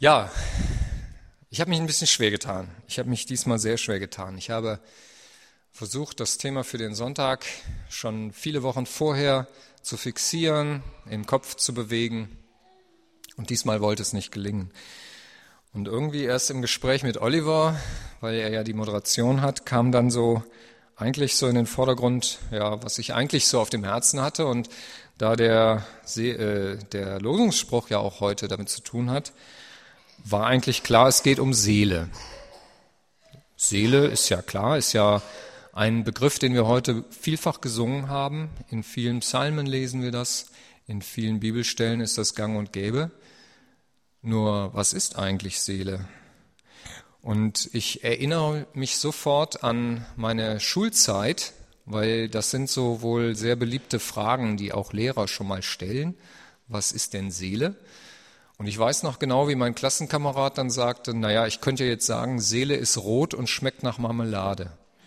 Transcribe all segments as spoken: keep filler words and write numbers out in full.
Ja, ich habe mich ein bisschen schwer getan. Ich habe mich diesmal sehr schwer getan. Ich habe versucht, das Thema für den Sonntag schon viele Wochen vorher zu fixieren, im Kopf zu bewegen. Und diesmal wollte es nicht gelingen. Und irgendwie erst im Gespräch mit Oliver, weil er ja die Moderation hat, kam dann so eigentlich so in den Vordergrund, ja, was ich eigentlich so auf dem Herzen hatte. Und da der, äh, der Losungsspruch ja auch heute damit zu tun hat, war eigentlich klar, es geht um Seele. Seele ist ja klar, ist ja ein Begriff, den wir heute vielfach gesungen haben. In vielen Psalmen lesen wir das, in vielen Bibelstellen ist das gang und gäbe. Nur, was ist eigentlich Seele? Und ich erinnere mich sofort an meine Schulzeit, weil das sind so wohl sehr beliebte Fragen, die auch Lehrer schon mal stellen. Was ist denn Seele? Und ich weiß noch genau, wie mein Klassenkamerad dann sagte, naja, ich könnte jetzt sagen, Seele ist rot und schmeckt nach Marmelade.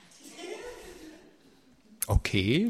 Okay,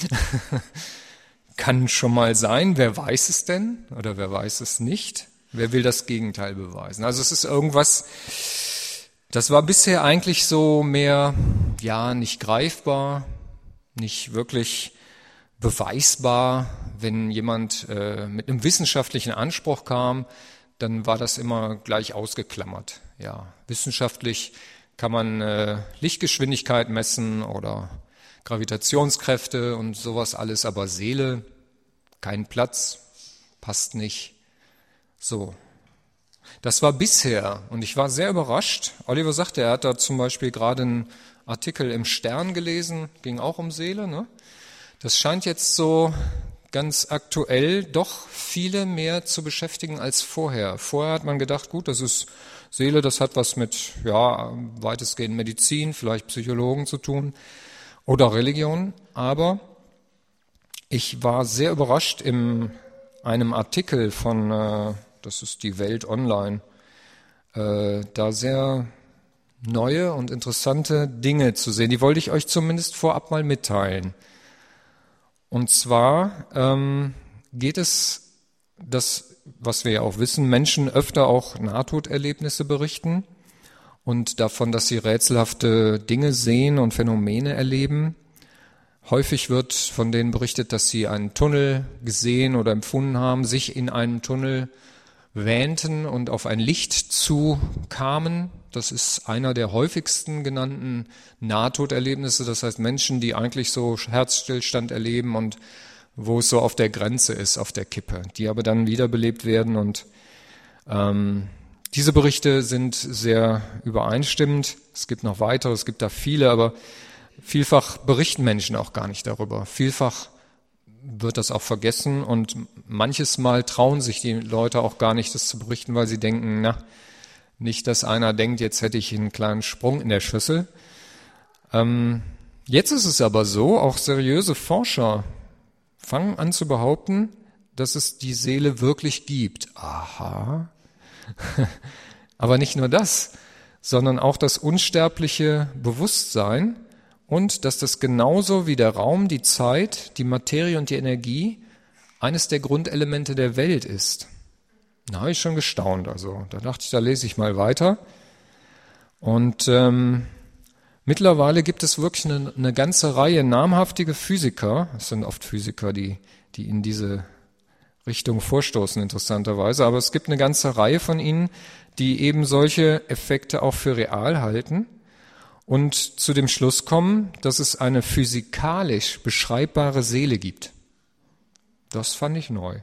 kann schon mal sein, wer weiß es denn oder wer weiß es nicht? Wer will das Gegenteil beweisen? Also es ist irgendwas, das war bisher eigentlich so mehr, ja, nicht greifbar, nicht wirklich beweisbar. Wenn jemand äh, mit einem wissenschaftlichen Anspruch kam, dann war das immer gleich ausgeklammert. Ja, wissenschaftlich kann man äh, Lichtgeschwindigkeit messen oder Gravitationskräfte und sowas alles, aber Seele, kein Platz, passt nicht. So, das war bisher und ich war sehr überrascht. Oliver sagte, er hat da zum Beispiel gerade einen Artikel im Stern gelesen, ging auch um Seele, ne? Das scheint jetzt so ganz aktuell doch viele mehr zu beschäftigen als vorher. Vorher hat man gedacht, gut, das ist Seele, das hat was mit, ja, weitestgehend Medizin, vielleicht Psychologen zu tun oder Religion. Aber ich war sehr überrascht in einem Artikel von, äh, das ist die Welt Online, äh, da sehr neue und interessante Dinge zu sehen. Die wollte ich euch zumindest vorab mal mitteilen. Und zwar ähm, geht es, das, was wir ja auch wissen, Menschen öfter auch Nahtoderlebnisse berichten und davon, dass sie rätselhafte Dinge sehen und Phänomene erleben. Häufig wird von denen berichtet, dass sie einen Tunnel gesehen oder empfunden haben, sich in einem Tunnel wähnten und auf ein Licht zukamen. Das ist einer der häufigsten genannten Nahtoderlebnisse. Das heißt Menschen, die eigentlich so Herzstillstand erleben und wo es so auf der Grenze ist, auf der Kippe, die aber dann wiederbelebt werden. Und ähm, diese Berichte sind sehr übereinstimmend. Es gibt noch weitere, es gibt da viele, aber vielfach berichten Menschen auch gar nicht darüber. Vielfach wird das auch vergessen und manches Mal trauen sich die Leute auch gar nicht, das zu berichten, weil sie denken, na, nicht, dass einer denkt, jetzt hätte ich einen kleinen Sprung in der Schüssel. Ähm, jetzt ist es aber so, auch seriöse Forscher fangen an zu behaupten, dass es die Seele wirklich gibt. Aha. Aber nicht nur das, sondern auch das unsterbliche Bewusstsein und dass das genauso wie der Raum, die Zeit, die Materie und die Energie eines der Grundelemente der Welt ist. Da habe ich schon gestaunt. Also da dachte ich, da lese ich mal weiter. Und ähm, mittlerweile gibt es wirklich eine, eine ganze Reihe namhaftige Physiker. Es sind oft Physiker, die, die in diese Richtung vorstoßen, interessanterweise. Aber es gibt eine ganze Reihe von ihnen, die eben solche Effekte auch für real halten und zu dem Schluss kommen, dass es eine physikalisch beschreibbare Seele gibt. Das fand ich neu.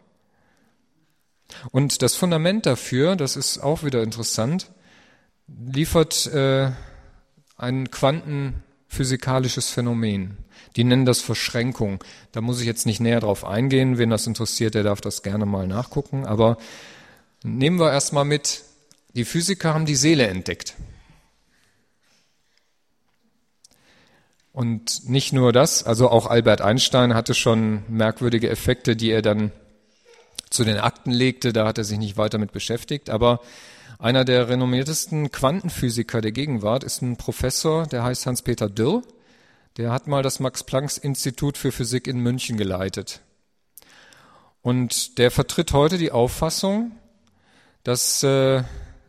Und das Fundament dafür, das ist auch wieder interessant, liefert äh, ein quantenphysikalisches Phänomen. Die nennen das Verschränkung. Da muss ich jetzt nicht näher drauf eingehen. Wen das interessiert, der darf das gerne mal nachgucken. Aber nehmen wir erstmal mit, die Physiker haben die Seele entdeckt. Und nicht nur das, also auch Albert Einstein hatte schon merkwürdige Effekte, die er dann zu den Akten legte, da hat er sich nicht weiter mit beschäftigt, aber einer der renommiertesten Quantenphysiker der Gegenwart ist ein Professor, der heißt Hans-Peter Dürr, der hat mal das Max-Planck-Institut für Physik in München geleitet. Und der vertritt heute die Auffassung, dass äh,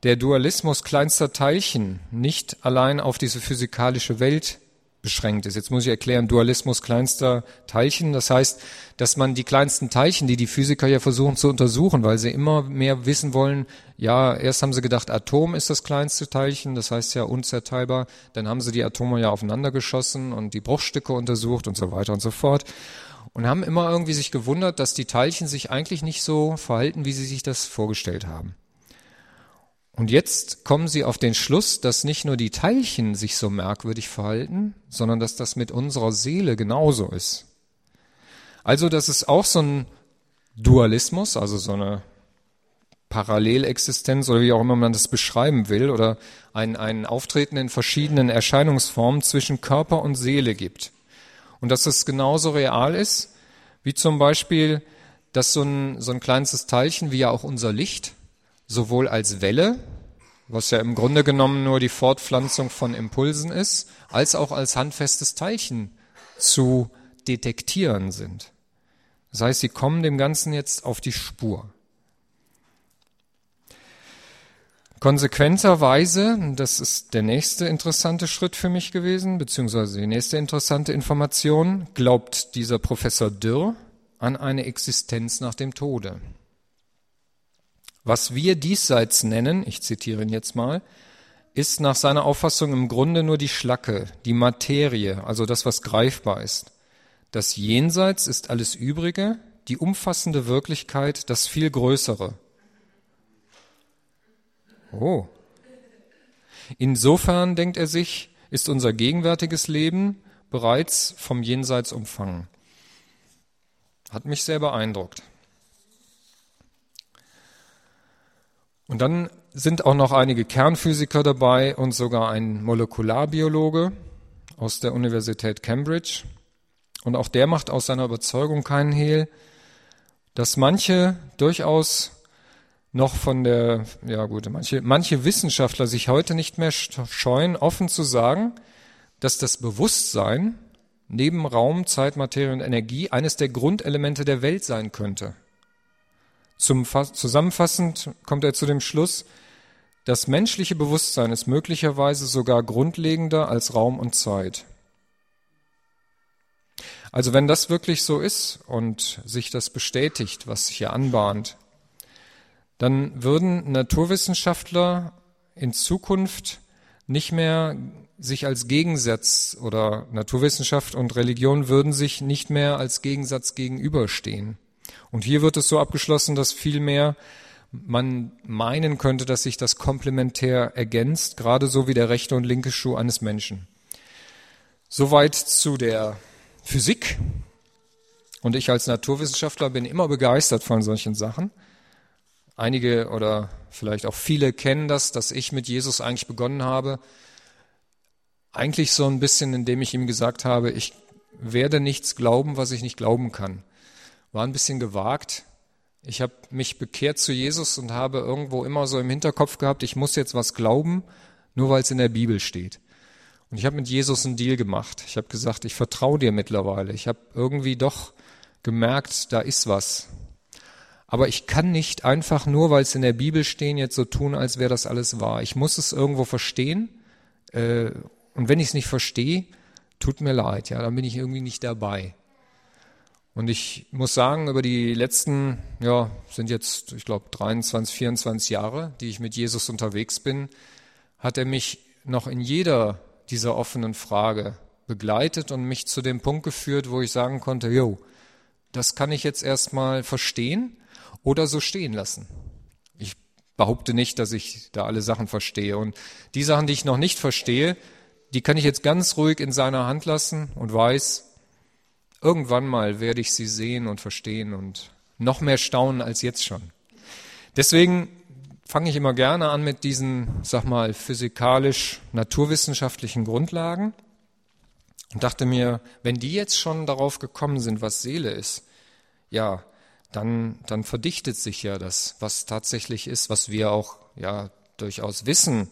der Dualismus kleinster Teilchen nicht allein auf diese physikalische Welt beschränkt ist. Jetzt muss ich erklären, Dualismus kleinster Teilchen, das heißt, dass man die kleinsten Teilchen, die die Physiker ja versuchen zu untersuchen, weil sie immer mehr wissen wollen, ja, erst haben sie gedacht, Atom ist das kleinste Teilchen, das heißt ja unzerteilbar, dann haben sie die Atome ja aufeinander geschossen und die Bruchstücke untersucht und so weiter und so fort und haben immer irgendwie sich gewundert, dass die Teilchen sich eigentlich nicht so verhalten, wie sie sich das vorgestellt haben. Und jetzt kommen sie auf den Schluss, dass nicht nur die Teilchen sich so merkwürdig verhalten, sondern dass das mit unserer Seele genauso ist. Also, dass es auch so ein Dualismus, also so eine Parallelexistenz oder wie auch immer man das beschreiben will, oder ein, ein Auftreten in verschiedenen Erscheinungsformen zwischen Körper und Seele gibt. Und dass es genauso real ist, wie zum Beispiel, dass so ein, so ein kleines Teilchen, wie ja auch unser Licht, sowohl als Welle, was ja im Grunde genommen nur die Fortpflanzung von Impulsen ist, als auch als handfestes Teilchen zu detektieren sind. Das heißt, sie kommen dem Ganzen jetzt auf die Spur. Konsequenterweise, das ist der nächste interessante Schritt für mich gewesen, beziehungsweise die nächste interessante Information, glaubt dieser Professor Dürr an eine Existenz nach dem Tode. Was wir diesseits nennen, ich zitiere ihn jetzt mal, ist nach seiner Auffassung im Grunde nur die Schlacke, die Materie, also das, was greifbar ist. Das Jenseits ist alles Übrige, die umfassende Wirklichkeit, das viel Größere. Oh. Insofern, denkt er sich, ist unser gegenwärtiges Leben bereits vom Jenseits umfangen. Hat mich sehr beeindruckt. Und dann sind auch noch einige Kernphysiker dabei und sogar ein Molekularbiologe aus der Universität Cambridge. Und auch der macht aus seiner Überzeugung keinen Hehl, dass manche durchaus noch von der, ja gut, manche, manche Wissenschaftler sich heute nicht mehr scheuen, offen zu sagen, dass das Bewusstsein neben Raum, Zeit, Materie und Energie eines der Grundelemente der Welt sein könnte. Zum, zusammenfassend kommt er zu dem Schluss, das menschliche Bewusstsein ist möglicherweise sogar grundlegender als Raum und Zeit. Also wenn das wirklich so ist und sich das bestätigt, was sich hier anbahnt, dann würden Naturwissenschaftler in Zukunft nicht mehr sich als Gegensatz oder Naturwissenschaft und Religion würden sich nicht mehr als Gegensatz gegenüberstehen. Und hier wird es so abgeschlossen, dass vielmehr man meinen könnte, dass sich das komplementär ergänzt, gerade so wie der rechte und linke Schuh eines Menschen. Soweit zu der Physik. Und ich als Naturwissenschaftler bin immer begeistert von solchen Sachen. Einige oder vielleicht auch viele kennen das, dass ich mit Jesus eigentlich begonnen habe. Eigentlich so ein bisschen, indem ich ihm gesagt habe, ich werde nichts glauben, was ich nicht glauben kann. War ein bisschen gewagt. Ich habe mich bekehrt zu Jesus und habe irgendwo immer so im Hinterkopf gehabt, ich muss jetzt was glauben, nur weil es in der Bibel steht. Und ich habe mit Jesus einen Deal gemacht. Ich habe gesagt, ich vertraue dir mittlerweile. Ich habe irgendwie doch gemerkt, da ist was. Aber ich kann nicht einfach nur, weil es in der Bibel stehen, jetzt so tun, als wäre das alles wahr. Ich muss es irgendwo verstehen. Und wenn ich es nicht verstehe, tut mir leid, ja, dann bin ich irgendwie nicht dabei. Und ich muss sagen, über die letzten, ja, sind jetzt, ich glaube, dreiundzwanzig, vierundzwanzig Jahre, die ich mit Jesus unterwegs bin, hat er mich noch in jeder dieser offenen Frage begleitet und mich zu dem Punkt geführt, wo ich sagen konnte, jo, das kann ich jetzt erstmal verstehen oder so stehen lassen. Ich behaupte nicht, dass ich da alle Sachen verstehe. Und die Sachen, die ich noch nicht verstehe, die kann ich jetzt ganz ruhig in seiner Hand lassen und weiß, irgendwann mal werde ich sie sehen und verstehen und noch mehr staunen als jetzt schon. Deswegen fange ich immer gerne an mit diesen, sag mal, physikalisch-naturwissenschaftlichen Grundlagen und dachte mir, wenn die jetzt schon darauf gekommen sind, was Seele ist, ja, dann, dann verdichtet sich ja das, was tatsächlich ist, was wir auch ja durchaus wissen.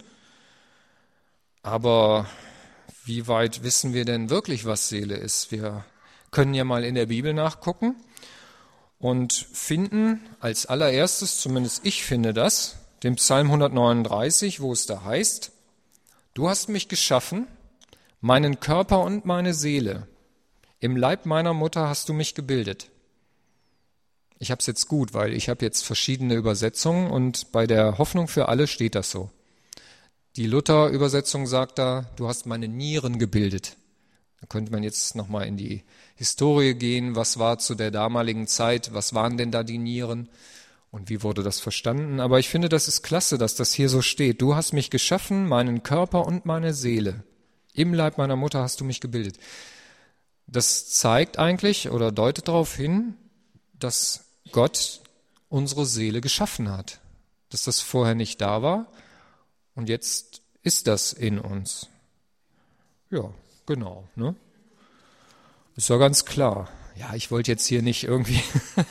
Aber wie weit wissen wir denn wirklich, was Seele ist? Wir können ja mal in der Bibel nachgucken und finden als allererstes, zumindest ich finde das, dem Psalm hundertneununddreißig, wo es da heißt, du hast mich geschaffen, meinen Körper und meine Seele. Im Leib meiner Mutter hast du mich gebildet. Ich habe es jetzt gut, weil ich habe jetzt verschiedene Übersetzungen und bei der Hoffnung für alle steht das so. Die Luther-Übersetzung sagt da, du hast meine Nieren gebildet. Da könnte man jetzt nochmal in die Historie gehen, was war zu der damaligen Zeit, was waren denn da die Nieren und wie wurde das verstanden. Aber ich finde, das ist klasse, dass das hier so steht. Du hast mich geschaffen, meinen Körper und meine Seele. Im Leib meiner Mutter hast du mich gebildet. Das zeigt eigentlich oder deutet darauf hin, dass Gott unsere Seele geschaffen hat, dass das vorher nicht da war und jetzt ist das in uns. Ja, genau, ne? Ist ja ganz klar. Ja, ich wollte jetzt hier nicht irgendwie...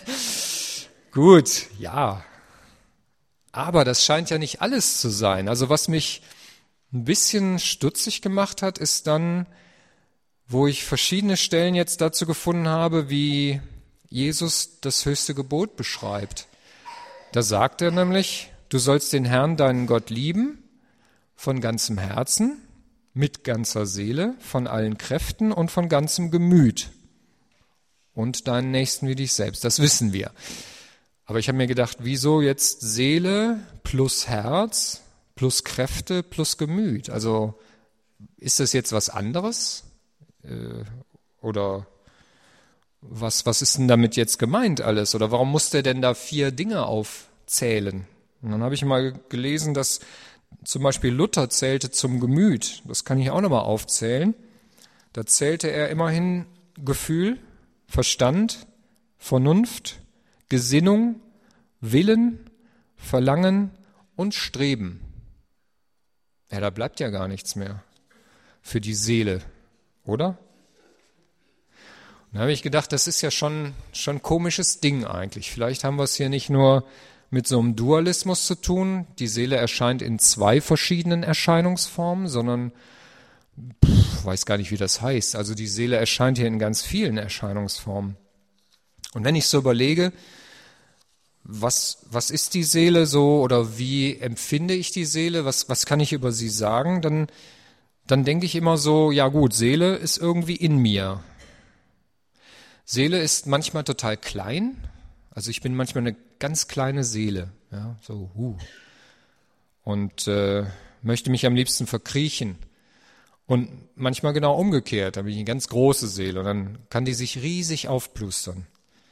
Gut, ja. Aber das scheint ja nicht alles zu sein. Also was mich ein bisschen stutzig gemacht hat, ist dann, wo ich verschiedene Stellen jetzt dazu gefunden habe, wie Jesus das höchste Gebot beschreibt. Da sagt er nämlich, du sollst den Herrn, deinen Gott, lieben, von ganzem Herzen, mit ganzer Seele, von allen Kräften und von ganzem Gemüt. Und deinen Nächsten wie dich selbst. Das wissen wir. Aber ich habe mir gedacht, wieso jetzt Seele plus Herz plus Kräfte plus Gemüt? Also ist das jetzt was anderes? Äh, oder was, was ist denn damit jetzt gemeint alles? Oder warum muss der denn da vier Dinge aufzählen? Und dann habe ich mal gelesen, dass zum Beispiel Luther zählte zum Gemüt. Das kann ich auch nochmal aufzählen. Da zählte er immerhin Gefühl, Verstand, Vernunft, Gesinnung, Willen, Verlangen und Streben. Ja, da bleibt ja gar nichts mehr für die Seele, oder? Und da habe ich gedacht, das ist ja schon schon ein komisches Ding eigentlich. Vielleicht haben wir es hier nicht nur mit so einem Dualismus zu tun, die Seele erscheint in zwei verschiedenen Erscheinungsformen, sondern ich weiß gar nicht, wie das heißt. Also die Seele erscheint hier in ganz vielen Erscheinungsformen. Und wenn ich so überlege, was, was ist die Seele so oder wie empfinde ich die Seele, was, was kann ich über sie sagen, dann, dann denke ich immer so, ja gut, Seele ist irgendwie in mir. Seele ist manchmal total klein, also ich bin manchmal eine ganz kleine Seele, ja, so, huh, und äh, möchte mich am liebsten verkriechen. Und manchmal genau umgekehrt, da bin ich eine ganz große Seele und dann kann die sich riesig aufplustern.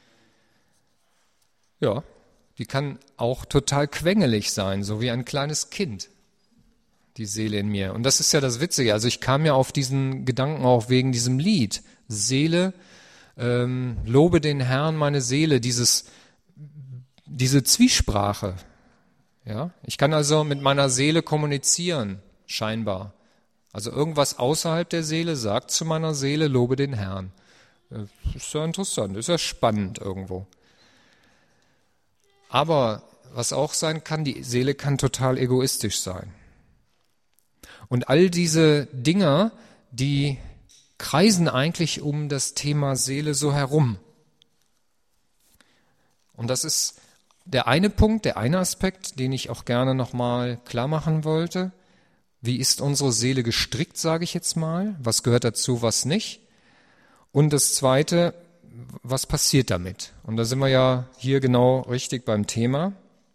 Ja, die kann auch total quengelig sein, so wie ein kleines Kind, die Seele in mir. Und das ist ja das Witzige, also ich kam ja auf diesen Gedanken auch wegen diesem Lied, Seele, ähm, lobe den Herrn meine Seele, dieses, diese Zwiesprache. Ja, ich kann also mit meiner Seele kommunizieren, scheinbar. Also irgendwas außerhalb der Seele sagt zu meiner Seele, lobe den Herrn. Das ist ja interessant, das ist ja spannend irgendwo. Aber was auch sein kann, die Seele kann total egoistisch sein. Und all diese Dinge, die kreisen eigentlich um das Thema Seele so herum. Und das ist der eine Punkt, der eine Aspekt, den ich auch gerne nochmal klar machen wollte. Wie ist unsere Seele gestrickt, sage ich jetzt mal? Was gehört dazu, was nicht? Und das Zweite, was passiert damit? Und da sind wir ja hier genau richtig beim Thema.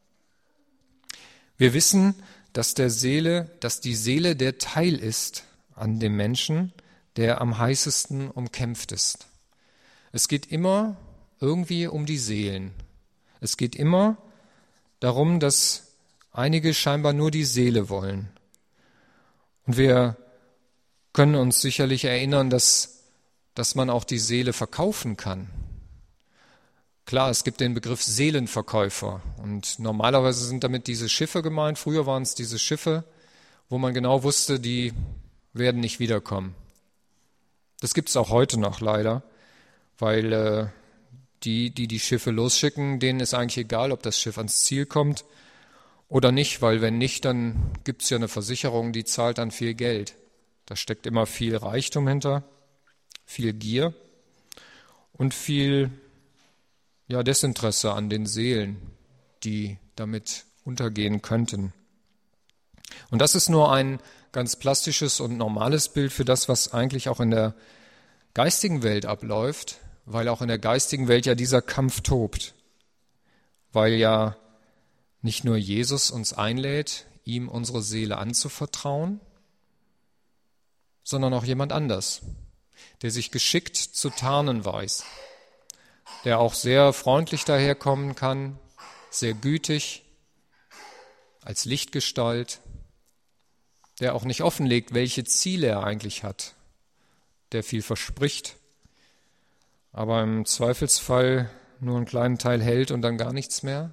Wir wissen, dass der Seele, dass die Seele der Teil ist an dem Menschen, der am heißesten umkämpft ist. Es geht immer irgendwie um die Seelen. Es geht immer darum, dass einige scheinbar nur die Seele wollen. Und wir können uns sicherlich erinnern, dass, dass man auch die Seele verkaufen kann. Klar, es gibt den Begriff Seelenverkäufer und normalerweise sind damit diese Schiffe gemeint. Früher waren es diese Schiffe, wo man genau wusste, die werden nicht wiederkommen. Das gibt es auch heute noch leider, weil äh, die, die die Schiffe losschicken, denen ist eigentlich egal, ob das Schiff ans Ziel kommt oder nicht, weil wenn nicht, dann gibt es ja eine Versicherung, die zahlt dann viel Geld. Da steckt immer viel Reichtum hinter, viel Gier und viel ja, Desinteresse an den Seelen, die damit untergehen könnten. Und das ist nur ein ganz plastisches und normales Bild für das, was eigentlich auch in der geistigen Welt abläuft, weil auch in der geistigen Welt ja dieser Kampf tobt, weil ja nicht nur Jesus uns einlädt, ihm unsere Seele anzuvertrauen, sondern auch jemand anders, der sich geschickt zu tarnen weiß, der auch sehr freundlich daherkommen kann, sehr gütig, als Lichtgestalt, der auch nicht offenlegt, welche Ziele er eigentlich hat, der viel verspricht, aber im Zweifelsfall nur einen kleinen Teil hält und dann gar nichts mehr.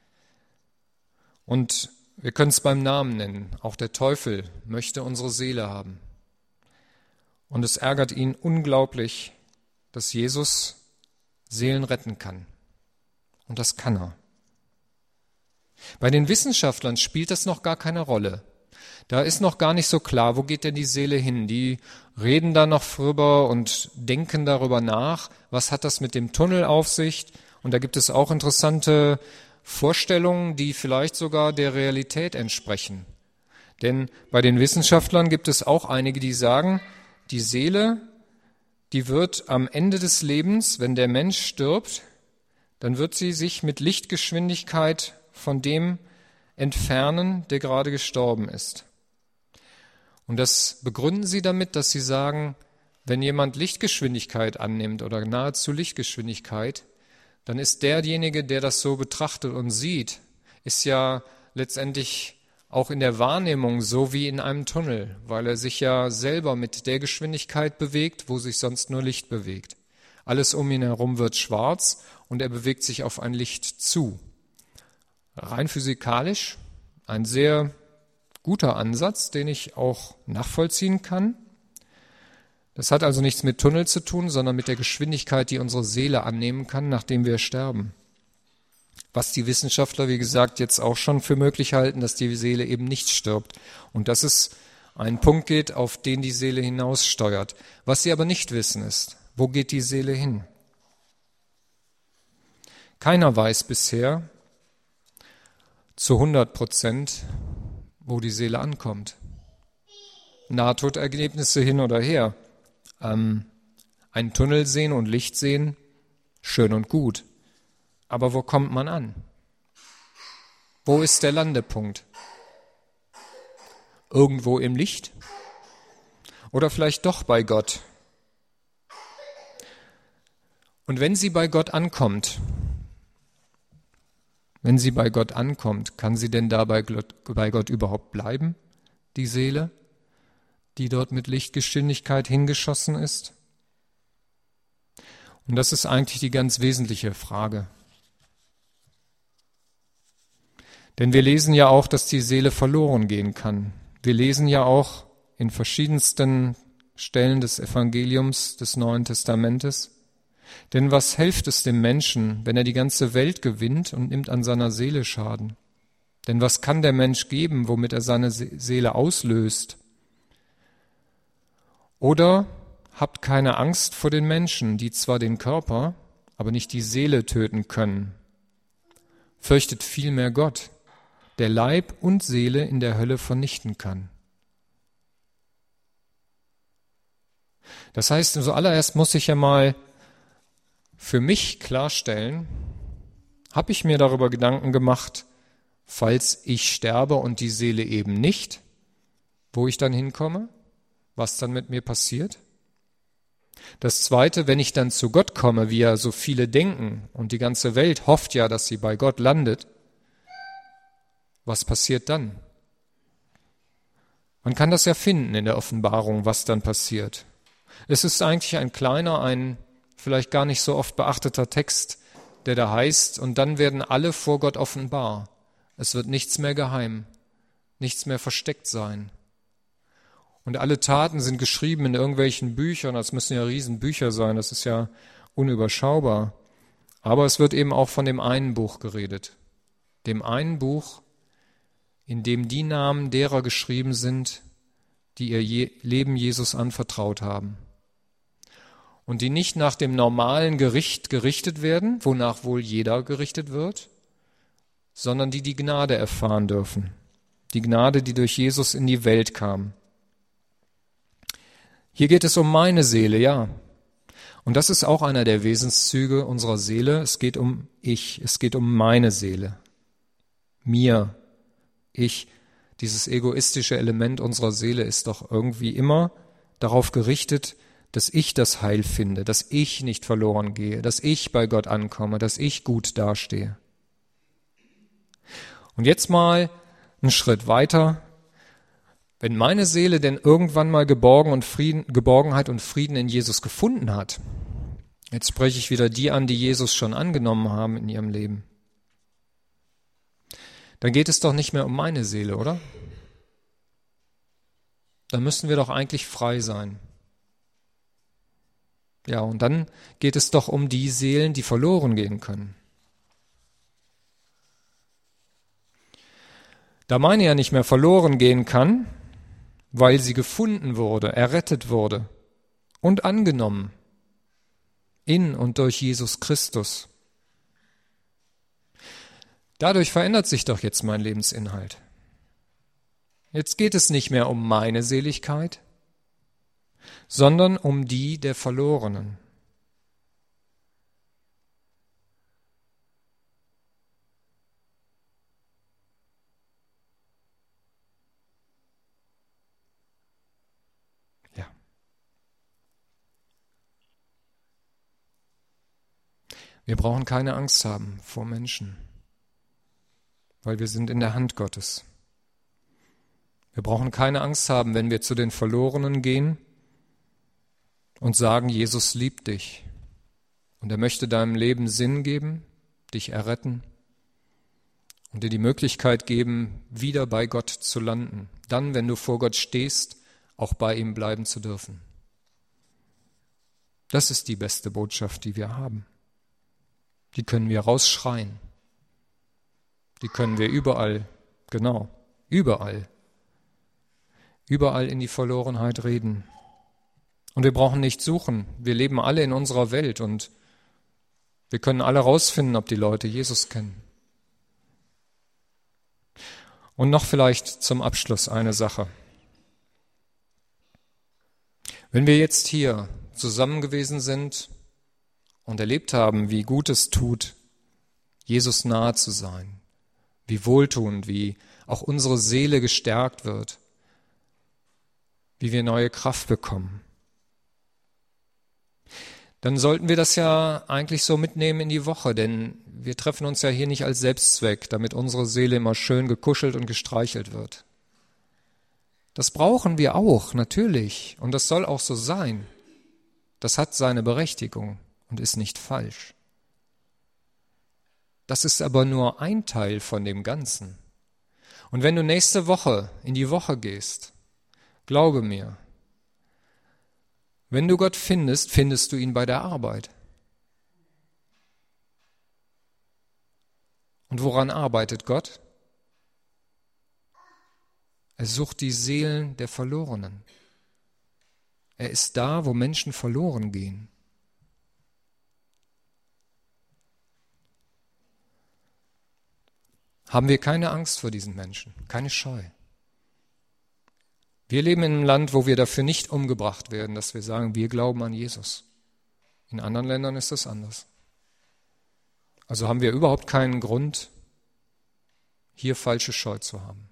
Und wir können es beim Namen nennen. Auch der Teufel möchte unsere Seele haben. Und es ärgert ihn unglaublich, dass Jesus Seelen retten kann. Und das kann er. Bei den Wissenschaftlern spielt das noch gar keine Rolle. Da ist noch gar nicht so klar, wo geht denn die Seele hin? Die reden da noch drüber und denken darüber nach. Was hat das mit dem Tunnel auf sich? Und da gibt es auch interessante Vorstellungen, die vielleicht sogar der Realität entsprechen. Denn bei den Wissenschaftlern gibt es auch einige, die sagen, die Seele, die wird am Ende des Lebens, wenn der Mensch stirbt, dann wird sie sich mit Lichtgeschwindigkeit von dem entfernen, der gerade gestorben ist. Und das begründen sie damit, dass sie sagen, wenn jemand Lichtgeschwindigkeit annimmt oder nahezu Lichtgeschwindigkeit, dann ist derjenige, der das so betrachtet und sieht, ist ja letztendlich auch in der Wahrnehmung so wie in einem Tunnel, weil er sich ja selber mit der Geschwindigkeit bewegt, wo sich sonst nur Licht bewegt. Alles um ihn herum wird schwarz und er bewegt sich auf ein Licht zu. Rein physikalisch ein sehr guter Ansatz, den ich auch nachvollziehen kann. Das hat also nichts mit Tunnel zu tun, sondern mit der Geschwindigkeit, die unsere Seele annehmen kann, nachdem wir sterben. Was die Wissenschaftler, wie gesagt, jetzt auch schon für möglich halten, dass die Seele eben nicht stirbt. Und dass es einen Punkt geht, auf den die Seele hinaussteuert. Was sie aber nicht wissen ist, wo geht die Seele hin? Keiner weiß bisher zu hundert Prozent, wo die Seele ankommt. Nahtoderlebnisse hin oder her. Ähm, einen Tunnel sehen und Licht sehen, schön und gut. Aber wo kommt man an? Wo ist der Landepunkt? Irgendwo im Licht? Oder vielleicht doch bei Gott? Und wenn sie bei Gott ankommt, wenn sie bei Gott ankommt, kann sie denn da bei Gott überhaupt bleiben, die Seele, die dort mit Lichtgeschwindigkeit hingeschossen ist? Und das ist eigentlich die ganz wesentliche Frage. Denn wir lesen ja auch, dass die Seele verloren gehen kann. Wir lesen ja auch in verschiedensten Stellen des Evangeliums des Neuen Testamentes. Denn was hilft es dem Menschen, wenn er die ganze Welt gewinnt und nimmt an seiner Seele Schaden? Denn was kann der Mensch geben, womit er seine Seele auslöst? Oder habt keine Angst vor den Menschen, die zwar den Körper, aber nicht die Seele töten können. Fürchtet vielmehr Gott, der Leib und Seele in der Hölle vernichten kann. Das heißt, zuallererst muss ich ja mal für mich klarstellen, habe ich mir darüber Gedanken gemacht, falls ich sterbe und die Seele eben nicht, wo ich dann hinkomme, was dann mit mir passiert? Das Zweite, wenn ich dann zu Gott komme, wie ja so viele denken und die ganze Welt hofft ja, dass sie bei Gott landet, was passiert dann? Man kann das ja finden in der Offenbarung, was dann passiert. Es ist eigentlich ein kleiner, ein vielleicht gar nicht so oft beachteter Text, der da heißt, und dann werden alle vor Gott offenbar. Es wird nichts mehr geheim, nichts mehr versteckt sein. Und alle Taten sind geschrieben in irgendwelchen Büchern, das müssen ja Riesenbücher sein, das ist ja unüberschaubar. Aber es wird eben auch von dem einen Buch geredet. Dem einen Buch, in dem die Namen derer geschrieben sind, die ihr Je- Leben Jesus anvertraut haben. Und die nicht nach dem normalen Gericht gerichtet werden, wonach wohl jeder gerichtet wird, sondern die die Gnade erfahren dürfen. Die Gnade, die durch Jesus in die Welt kam. Hier geht es um meine Seele, ja. Und das ist auch einer der Wesenszüge unserer Seele. Es geht um ich, es geht um meine Seele. Mir, ich. Dieses egoistische Element unserer Seele ist doch irgendwie immer darauf gerichtet, dass ich das Heil finde, dass ich nicht verloren gehe, dass ich bei Gott ankomme, dass ich gut dastehe. Und jetzt mal einen Schritt weiter. Wenn meine Seele denn irgendwann mal Geborgen und Frieden, Geborgenheit und Frieden in Jesus gefunden hat, jetzt spreche ich wieder die an, die Jesus schon angenommen haben in ihrem Leben, dann geht es doch nicht mehr um meine Seele, oder? Dann müssen wir doch eigentlich frei sein. Ja, und dann geht es doch um die Seelen, die verloren gehen können. Da meine ja nicht mehr verloren gehen kann, weil sie gefunden wurde, errettet wurde und angenommen in und durch Jesus Christus. Dadurch verändert sich doch jetzt mein Lebensinhalt. Jetzt geht es nicht mehr um meine Seligkeit, sondern um die der Verlorenen. Ja. Wir brauchen keine Angst haben vor Menschen, weil wir sind in der Hand Gottes. Wir brauchen keine Angst haben, wenn wir zu den Verlorenen gehen und sagen, Jesus liebt dich und er möchte deinem Leben Sinn geben, dich erretten und dir die Möglichkeit geben, wieder bei Gott zu landen. Dann, wenn du vor Gott stehst, auch bei ihm bleiben zu dürfen. Das ist die beste Botschaft, die wir haben. Die können wir rausschreien. Die können wir überall, genau, überall, überall in die Verlorenheit reden. Und wir brauchen nicht suchen. Wir leben alle in unserer Welt und wir können alle rausfinden, ob die Leute Jesus kennen. Und noch vielleicht zum Abschluss eine Sache. Wenn wir jetzt hier zusammen gewesen sind und erlebt haben, wie gut es tut, Jesus nahe zu sein, wie wohltuend, wie auch unsere Seele gestärkt wird, wie wir neue Kraft bekommen, dann sollten wir das ja eigentlich so mitnehmen in die Woche, denn wir treffen uns ja hier nicht als Selbstzweck, damit unsere Seele immer schön gekuschelt und gestreichelt wird. Das brauchen wir auch, natürlich, und das soll auch so sein. Das hat seine Berechtigung und ist nicht falsch. Das ist aber nur ein Teil von dem Ganzen. Und wenn du nächste Woche in die Woche gehst, glaube mir, wenn du Gott findest, findest du ihn bei der Arbeit. Und woran arbeitet Gott? Er sucht die Seelen der Verlorenen. Er ist da, wo Menschen verloren gehen. Haben wir keine Angst vor diesen Menschen, keine Scheu. Wir leben in einem Land, wo wir dafür nicht umgebracht werden, dass wir sagen, wir glauben an Jesus. In anderen Ländern ist das anders. Also haben wir überhaupt keinen Grund, hier falsche Scheu zu haben.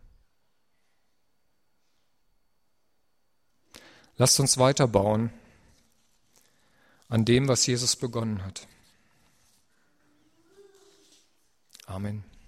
Lasst uns weiterbauen an dem, was Jesus begonnen hat. Amen.